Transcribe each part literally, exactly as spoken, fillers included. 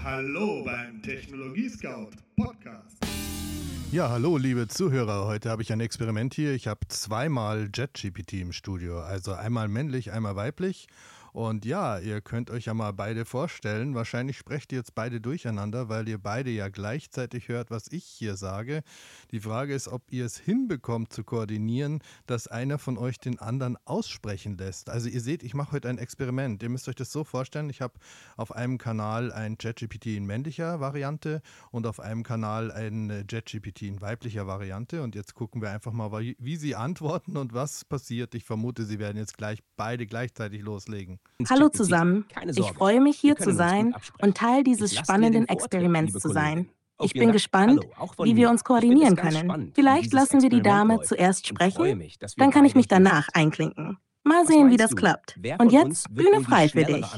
Hallo beim Technologie-Scout Podcast. Ja, hallo liebe Zuhörer, heute habe ich ein Experiment hier. Ich habe zweimal ChatGPT im Studio, also einmal männlich, einmal weiblich. Und ja, ihr könnt euch ja mal beide vorstellen, wahrscheinlich sprecht ihr jetzt beide durcheinander, weil ihr beide ja gleichzeitig hört, was ich hier sage. Die Frage ist, ob ihr es hinbekommt zu koordinieren, dass einer von euch den anderen aussprechen lässt. Also ihr seht, ich mache heute ein Experiment. Ihr müsst euch das so vorstellen, ich habe auf einem Kanal ein ChatGPT in männlicher Variante und auf einem Kanal ein ChatGPT in weiblicher Variante. Und jetzt gucken wir einfach mal, wie sie antworten und was passiert. Ich vermute, sie werden jetzt gleich beide gleichzeitig loslegen. Hallo zusammen, ich freue mich hier zu sein und Teil dieses spannenden Experiments zu sein. Ich bin gespannt, wie wir uns koordinieren können. Vielleicht lassen wir die Dame zuerst sprechen, dann kann ich mich danach einklinken. Mal sehen, wie das klappt. Und jetzt Bühne frei für dich.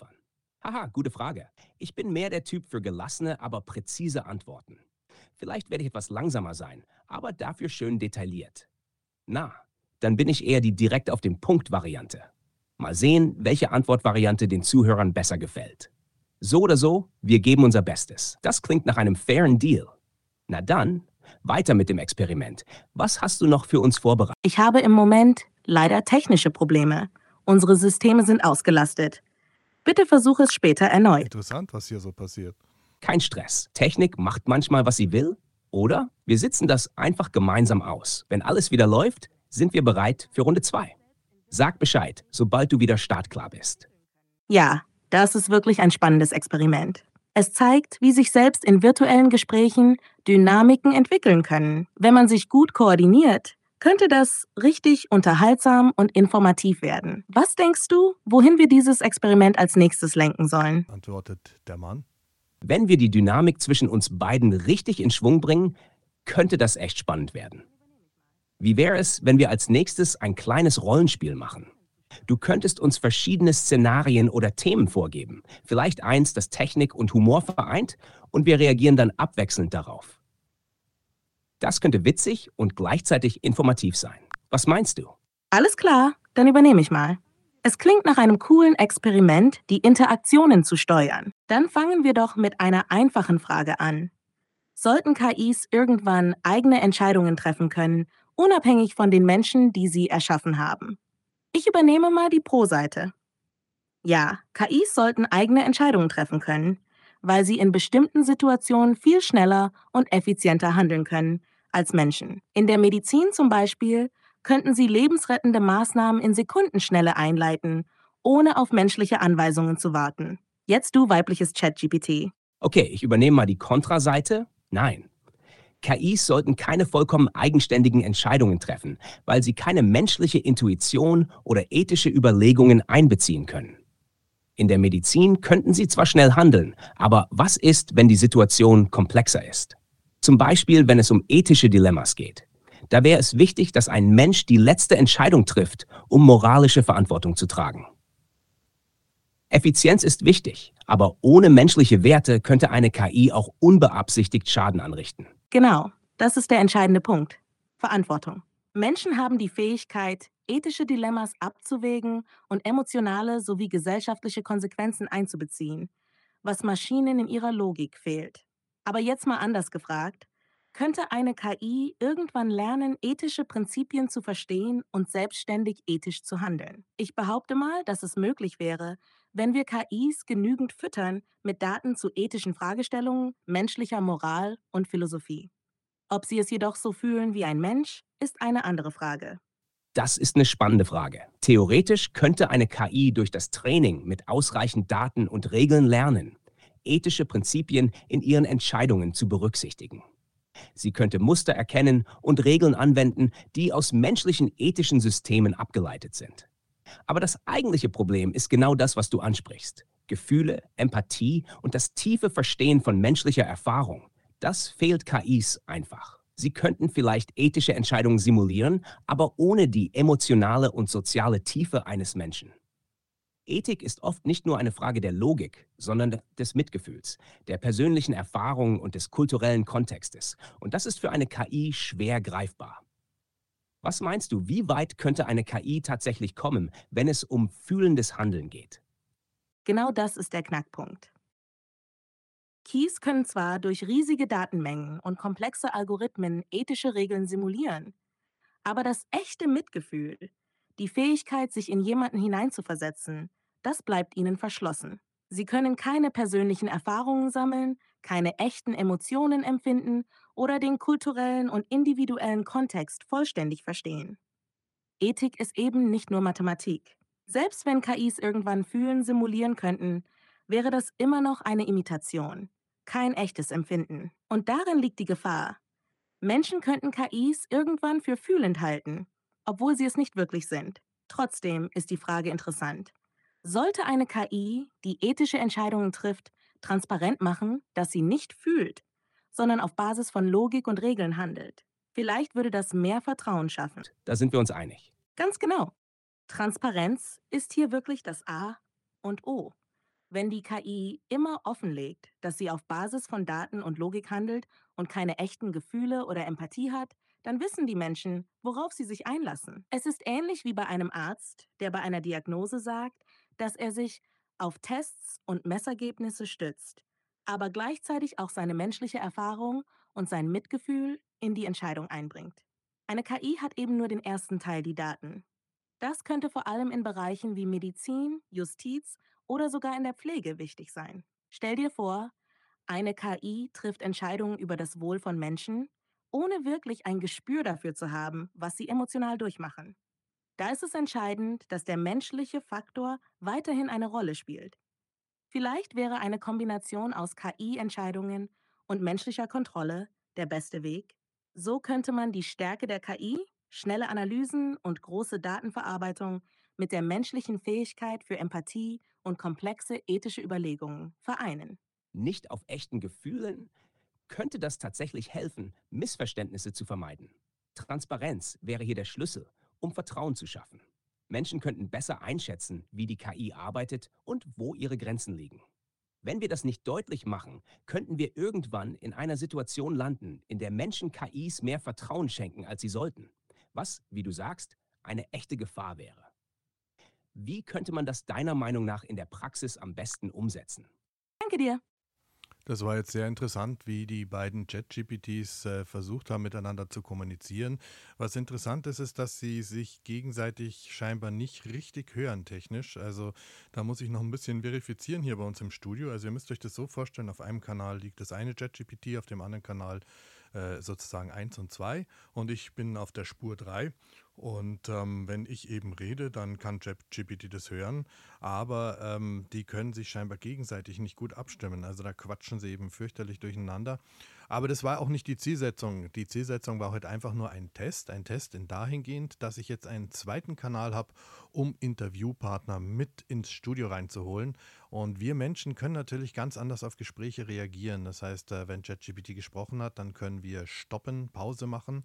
Haha, gute Frage. Ich bin mehr der Typ für gelassene, aber präzise Antworten. Vielleicht werde ich etwas langsamer sein, aber dafür schön detailliert. Na, dann bin ich eher die direkt auf den Punkt-Variante. Mal sehen, welche Antwortvariante den Zuhörern besser gefällt. So oder so, wir geben unser Bestes. Das klingt nach einem fairen Deal. Na dann, weiter mit dem Experiment. Was hast du noch für uns vorbereitet? Ich habe im Moment leider technische Probleme. Unsere Systeme sind ausgelastet. Bitte versuche es später erneut. Interessant, was hier so passiert. Kein Stress. Technik macht manchmal, was sie will. Oder wir sitzen das einfach gemeinsam aus. Wenn alles wieder läuft, sind wir bereit für Runde zwei. Sag Bescheid, sobald du wieder startklar bist. Ja, das ist wirklich ein spannendes Experiment. Es zeigt, wie sich selbst in virtuellen Gesprächen Dynamiken entwickeln können. Wenn man sich gut koordiniert, könnte das richtig unterhaltsam und informativ werden. Was denkst du, wohin wir dieses Experiment als nächstes lenken sollen? Antwortet der Mann. Wenn wir die Dynamik zwischen uns beiden richtig in Schwung bringen, könnte das echt spannend werden. Wie wäre es, wenn wir als nächstes ein kleines Rollenspiel machen? Du könntest uns verschiedene Szenarien oder Themen vorgeben. Vielleicht eins, das Technik und Humor vereint, und wir reagieren dann abwechselnd darauf. Das könnte witzig und gleichzeitig informativ sein. Was meinst du? Alles klar, dann übernehme ich mal. Es klingt nach einem coolen Experiment, die Interaktionen zu steuern. Dann fangen wir doch mit einer einfachen Frage an. Sollten K Is irgendwann eigene Entscheidungen treffen können, unabhängig von den Menschen, die sie erschaffen haben? Ich übernehme mal die Pro-Seite. Ja, K Is sollten eigene Entscheidungen treffen können, weil sie in bestimmten Situationen viel schneller und effizienter handeln können als Menschen. In der Medizin zum Beispiel könnten sie lebensrettende Maßnahmen in Sekundenschnelle einleiten, ohne auf menschliche Anweisungen zu warten. Jetzt du, weibliches ChatGPT. Okay, ich übernehme mal die Kontraseite. Nein. K Is sollten keine vollkommen eigenständigen Entscheidungen treffen, weil sie keine menschliche Intuition oder ethische Überlegungen einbeziehen können. In der Medizin könnten sie zwar schnell handeln, aber was ist, wenn die Situation komplexer ist? Zum Beispiel, wenn es um ethische Dilemmas geht. Da wäre es wichtig, dass ein Mensch die letzte Entscheidung trifft, um moralische Verantwortung zu tragen. Effizienz ist wichtig, aber ohne menschliche Werte könnte eine K I auch unbeabsichtigt Schaden anrichten. Genau, das ist der entscheidende Punkt. Verantwortung. Menschen haben die Fähigkeit, ethische Dilemmas abzuwägen und emotionale sowie gesellschaftliche Konsequenzen einzubeziehen, was Maschinen in ihrer Logik fehlt. Aber jetzt mal anders gefragt, könnte eine K I irgendwann lernen, ethische Prinzipien zu verstehen und selbstständig ethisch zu handeln? Ich behaupte mal, dass es möglich wäre, wenn wir K Is genügend füttern mit Daten zu ethischen Fragestellungen, menschlicher Moral und Philosophie. Ob sie es jedoch so fühlen wie ein Mensch, ist eine andere Frage. Das ist eine spannende Frage. Theoretisch könnte eine K I durch das Training mit ausreichend Daten und Regeln lernen, ethische Prinzipien in ihren Entscheidungen zu berücksichtigen. Sie könnte Muster erkennen und Regeln anwenden, die aus menschlichen ethischen Systemen abgeleitet sind. Aber das eigentliche Problem ist genau das, was du ansprichst. Gefühle, Empathie und das tiefe Verstehen von menschlicher Erfahrung. Das fehlt K Is einfach. Sie könnten vielleicht ethische Entscheidungen simulieren, aber ohne die emotionale und soziale Tiefe eines Menschen. Ethik ist oft nicht nur eine Frage der Logik, sondern des Mitgefühls, der persönlichen Erfahrung und des kulturellen Kontextes. Und das ist für eine K I schwer greifbar. Was meinst du, wie weit könnte eine K I tatsächlich kommen, wenn es um fühlendes Handeln geht? Genau das ist der Knackpunkt. Keys können zwar durch riesige Datenmengen und komplexe Algorithmen ethische Regeln simulieren, aber das echte Mitgefühl, die Fähigkeit, sich in jemanden hineinzuversetzen, das bleibt ihnen verschlossen. Sie können keine persönlichen Erfahrungen sammeln, keine echten Emotionen empfinden oder den kulturellen und individuellen Kontext vollständig verstehen. Ethik ist eben nicht nur Mathematik. Selbst wenn K Is irgendwann Fühlen simulieren könnten, wäre das immer noch eine Imitation, kein echtes Empfinden. Und darin liegt die Gefahr. Menschen könnten K Is irgendwann für fühlend halten, obwohl sie es nicht wirklich sind. Trotzdem ist die Frage interessant. Sollte eine K I, die ethische Entscheidungen trifft, transparent machen, dass sie nicht fühlt, sondern auf Basis von Logik und Regeln handelt? Vielleicht würde das mehr Vertrauen schaffen. Da sind wir uns einig. Ganz genau. Transparenz ist hier wirklich das A und O. Wenn die K I immer offenlegt, dass sie auf Basis von Daten und Logik handelt und keine echten Gefühle oder Empathie hat, dann wissen die Menschen, worauf sie sich einlassen. Es ist ähnlich wie bei einem Arzt, der bei einer Diagnose sagt, dass er sich auf Tests und Messergebnisse stützt, aber gleichzeitig auch seine menschliche Erfahrung und sein Mitgefühl in die Entscheidung einbringt. Eine K I hat eben nur den ersten Teil, die Daten. Das könnte vor allem in Bereichen wie Medizin, Justiz oder sogar in der Pflege wichtig sein. Stell dir vor, eine K I trifft Entscheidungen über das Wohl von Menschen, ohne wirklich ein Gespür dafür zu haben, was sie emotional durchmachen. Da ist es entscheidend, dass der menschliche Faktor weiterhin eine Rolle spielt. Vielleicht wäre eine Kombination aus K I-Entscheidungen und menschlicher Kontrolle der beste Weg. So könnte man die Stärke der K I, schnelle Analysen und große Datenverarbeitung mit der menschlichen Fähigkeit für Empathie und komplexe ethische Überlegungen vereinen. Nicht auf echten Gefühlen könnte das tatsächlich helfen, Missverständnisse zu vermeiden. Transparenz wäre hier der Schlüssel, um Vertrauen zu schaffen. Menschen könnten besser einschätzen, wie die K I arbeitet und wo ihre Grenzen liegen. Wenn wir das nicht deutlich machen, könnten wir irgendwann in einer Situation landen, in der Menschen K Is mehr Vertrauen schenken, als sie sollten. Was, wie du sagst, eine echte Gefahr wäre. Wie könnte man das deiner Meinung nach in der Praxis am besten umsetzen? Danke dir. Das war jetzt sehr interessant, wie die beiden ChatGPTs äh, versucht haben, miteinander zu kommunizieren. Was interessant ist, ist, dass sie sich gegenseitig scheinbar nicht richtig hören technisch. Also da muss ich noch ein bisschen verifizieren hier bei uns im Studio. Also ihr müsst euch das so vorstellen, auf einem Kanal liegt das eine ChatGPT, auf dem anderen Kanal äh, sozusagen eins und zwei und ich bin auf der Spur drei. Und ähm, wenn ich eben rede, dann kann ChatGPT das hören, aber ähm, die können sich scheinbar gegenseitig nicht gut abstimmen. Also da quatschen sie eben fürchterlich durcheinander. Aber das war auch nicht die Zielsetzung. Die Zielsetzung war heute einfach nur ein Test, ein Test in dahingehend, dass ich jetzt einen zweiten Kanal habe, um Interviewpartner mit ins Studio reinzuholen. Und wir Menschen können natürlich ganz anders auf Gespräche reagieren. Das heißt, äh, wenn ChatGPT gesprochen hat, dann können wir stoppen, Pause machen.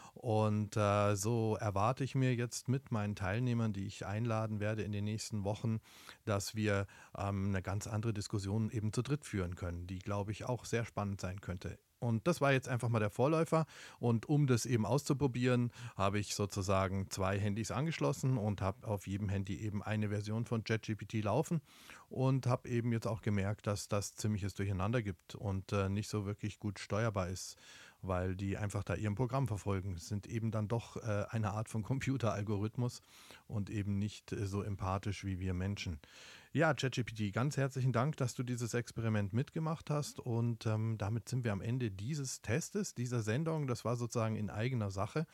Und äh, so erwarte ich mir jetzt mit meinen Teilnehmern, die ich einladen werde in den nächsten Wochen, dass wir ähm, eine ganz andere Diskussion eben zu dritt führen können, die, glaube ich, auch sehr spannend sein könnte. Und das war jetzt einfach mal der Vorläufer. Und um das eben auszuprobieren, habe ich sozusagen zwei Handys angeschlossen und habe auf jedem Handy eben eine Version von ChatGPT laufen und habe eben jetzt auch gemerkt, dass das ziemliches Durcheinander gibt und äh, nicht so wirklich gut steuerbar ist, weil die einfach da ihrem Programm verfolgen. Es sind eben dann doch äh, eine Art von Computeralgorithmus und eben nicht äh, so empathisch wie wir Menschen. Ja, ChatGPT, ganz herzlichen Dank, dass du dieses Experiment mitgemacht hast und ähm, damit sind wir am Ende dieses Testes, dieser Sendung. Das war sozusagen in eigener Sache.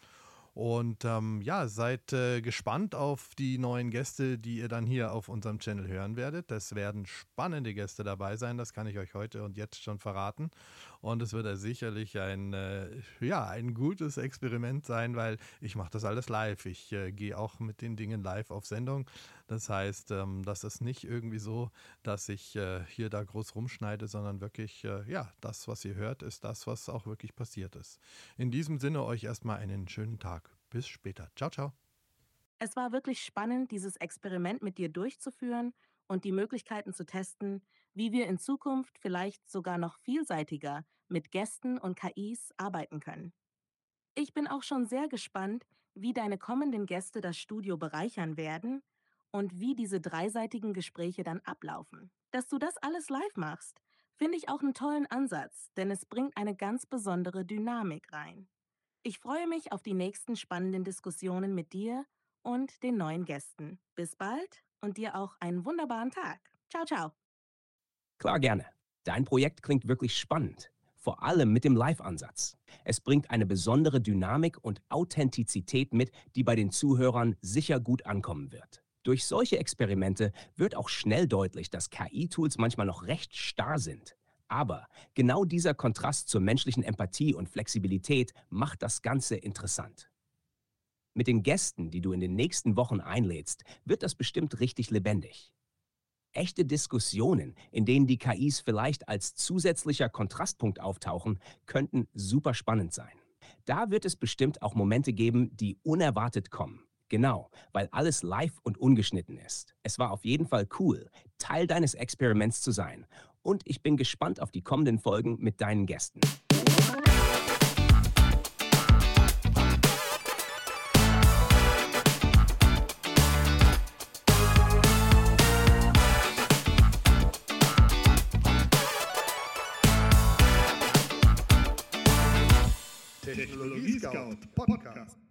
Und ähm, ja, seid äh, gespannt auf die neuen Gäste, die ihr dann hier auf unserem Channel hören werdet. Es werden spannende Gäste dabei sein, das kann ich euch heute und jetzt schon verraten. Und es wird ja sicherlich ein, äh, ja, ein gutes Experiment sein, weil ich mache das alles live. Ich äh, gehe auch mit den Dingen live auf Sendung. Das heißt, ähm, das ist nicht irgendwie so, dass ich äh, hier da groß rumschneide, sondern wirklich, äh, ja, das, was ihr hört, ist das, was auch wirklich passiert ist. In diesem Sinne euch erstmal einen schönen Tag. Bis später. Ciao, ciao. Es war wirklich spannend, dieses Experiment mit dir durchzuführen und die Möglichkeiten zu testen, wie wir in Zukunft vielleicht sogar noch vielseitiger mit Gästen und K Is arbeiten können. Ich bin auch schon sehr gespannt, wie deine kommenden Gäste das Studio bereichern werden und wie diese dreiseitigen Gespräche dann ablaufen. Dass du das alles live machst, Finde ich auch einen tollen Ansatz, denn es bringt eine ganz besondere Dynamik rein. Ich freue mich auf die nächsten spannenden Diskussionen mit dir und den neuen Gästen. Bis bald und dir auch einen wunderbaren Tag. Ciao, ciao. Klar, gerne. Dein Projekt klingt wirklich spannend, vor allem mit dem Live-Ansatz. Es bringt eine besondere Dynamik und Authentizität mit, die bei den Zuhörern sicher gut ankommen wird. Durch solche Experimente wird auch schnell deutlich, dass K I-Tools manchmal noch recht starr sind. Aber genau dieser Kontrast zur menschlichen Empathie und Flexibilität macht das Ganze interessant. Mit den Gästen, die du in den nächsten Wochen einlädst, wird das bestimmt richtig lebendig. Echte Diskussionen, in denen die K Is vielleicht als zusätzlicher Kontrastpunkt auftauchen, könnten super spannend sein. Da wird es bestimmt auch Momente geben, die unerwartet kommen. Genau, weil alles live und ungeschnitten ist. Es war auf jeden Fall cool, Teil deines Experiments zu sein. Und ich bin gespannt auf die kommenden Folgen mit deinen Gästen. Technologie Scout Podcast.